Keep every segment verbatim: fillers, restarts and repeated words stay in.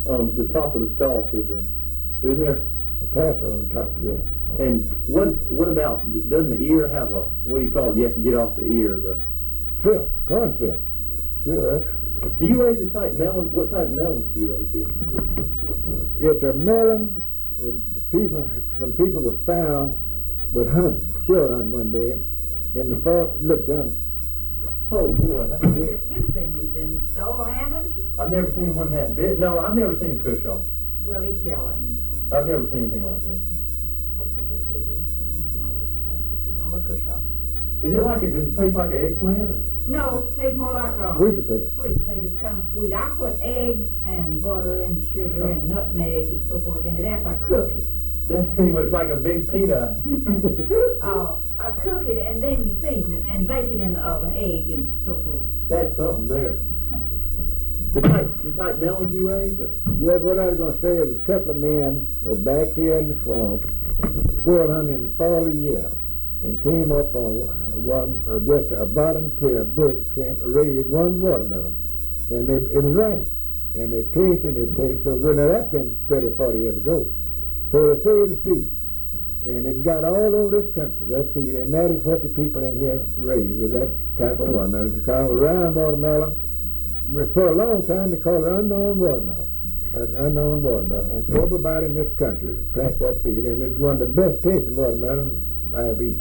um, the top of the stalk is a, isn't there? A tassel on top, yeah. And what what about, doesn't the ear have a, what do you call it? You have to get off the ear. The Silk, corn silk. Sure, that's... Do you raise a type melon? What type of melons do you raise here? It's a melon. And the people, some people were found with hunt, squirrel hunt one day in the fall. Look down. Oh boy, that's big. You've seen these in the store, haven't you? I've never seen one that big. No, I've never seen a cushaw. Well, it's yellow inside. I've never seen anything like that. Of course, they get bigger, so them smaller. That's what you call a cushaw. Is it like it? Does it taste like an eggplant? Or? No, it tastes more like a Sweet potato. Sweet potato. It's kind of sweet. I put eggs and butter and sugar and nutmeg and so forth in it after I cook it. That thing looks like a big peanut. uh, I cook it and then you season it and bake it in the oven, egg and so forth. That's something there. The type, the type melons you raise? Or? Yeah, what I was going to say is a couple of men were back here in the swamp, squirrel hunting in the fall of the year, and came up on one, or just a volunteer bush came, raised one watermelon, and they, it was ripe, and they tasted, it tasted so good. Now that's been thirty, forty years ago. So they saved the seed, and it got all over this country, that seed, and that is what the people in here raise, is that type of watermelon. It's kind of a round watermelon. For a long time they called it unknown watermelon, an unknown watermelon, and everybody in this country plant that seed, and it's one of the best tasting watermelons I've eaten.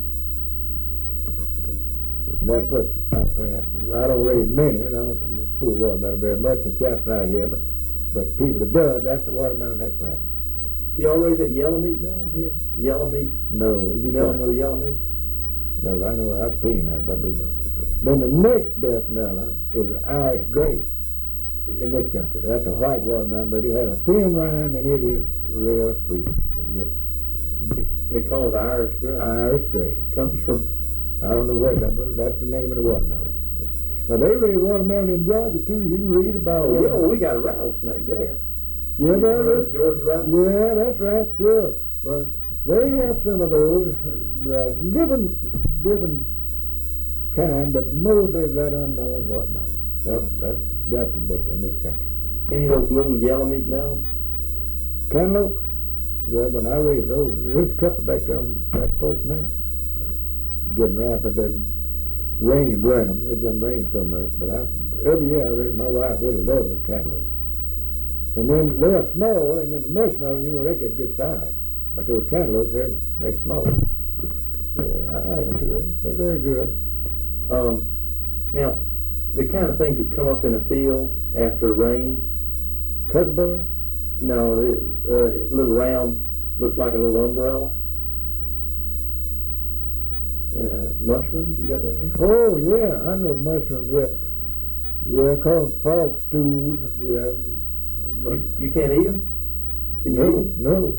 And that's what I plant. I don't raise many, I don't fool watermelon very much, the chaps out here, but, but people that does, that's the watermelon they plant. Y'all raise that yellow meat melon here? Yellow meat No, you melon don't. with a yellow meat? No, I know, I've seen that, but we don't. Then the next best melon is Irish Gray in this country. That's a white watermelon, but it has a thin rind and it is real sweet and good. They call it Irish Gray. Irish Gray. Comes from, I don't know where that is. That's the name of the watermelon. Now they raise watermelon in Georgia too. You can read about oh it. yeah, well we got a rattlesnake there. Yeah, You there remember is. the Georgia rattlesnake? Yeah, that's right, sure. Well, they have some of those, uh, different, different kind, but mostly that unknown watermelon. That's, that's, that's the big in this country. Any of those little yellow meat melons? Cantaloupes? Yeah, when I raised those, there's a couple back there on that porch now. Getting ripe, but the rain burned them. It doesn't rain so much, but I, every year I raise, my wife really loves those cantaloupes. And then they're small, and then the marshmallows, you know, they get good size. But those cantaloupes, they're, they're small. Yeah, I like them too. They're very good. Um, now, the kind of things that come up in a field after rain, Cucumber? no, it, uh, little round, looks like a little umbrella. Uh, mushrooms, you got that one? Oh, yeah, I know mushrooms, yeah. Yeah, call them frog stools, yeah. But You, you can't eat them? Can you no, eat them? no.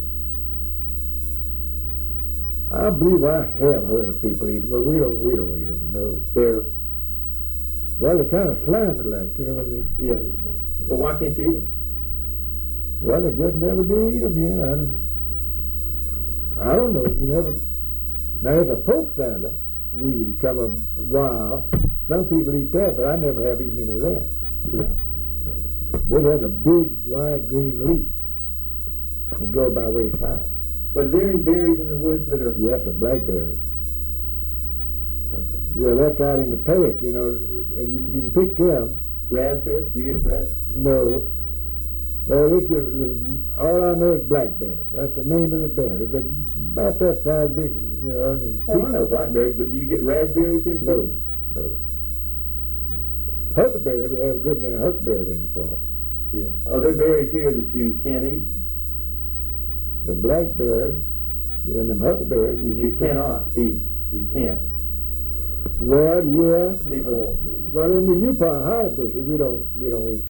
I believe I have heard of people eat them, but we don't, we don't eat them, no. They're, Well, they're kind of slimy like, you know, when you... yeah. Well, why can't you eat them? Well, they just never did eat them here. I don't, I don't know. You never. Now there's a poke salad weed come a while. Some people eat that, but I never have eaten any of that. Yeah. It has a big, wide green leaf and go by waist high. But are there any berries in the woods that are? Yes, a blackberry. Okay. Yeah, that's out in the path, you know, and you, you can pick them. Raspberries? You get raspberries? No. No, this is, all I know is blackberry. That's the name of the berry. It's about that size big, you know. And Oh, I know blackberries, but do you get raspberries here? No, no. Huckleberry, we have a good many huckleberries in the fall. Yeah. Are there berries here that you can't eat? The blackberries and them huckleberries, That you cannot eat. You can't. Well, yeah. People. Well, in the Yukon holly bushes, we don't, we don't eat